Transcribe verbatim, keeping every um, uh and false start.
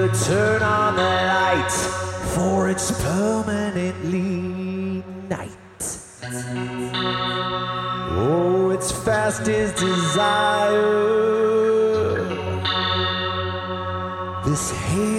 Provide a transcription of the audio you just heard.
to turn on the lights, for it's permanently night. Oh, it's fast as desire. This haze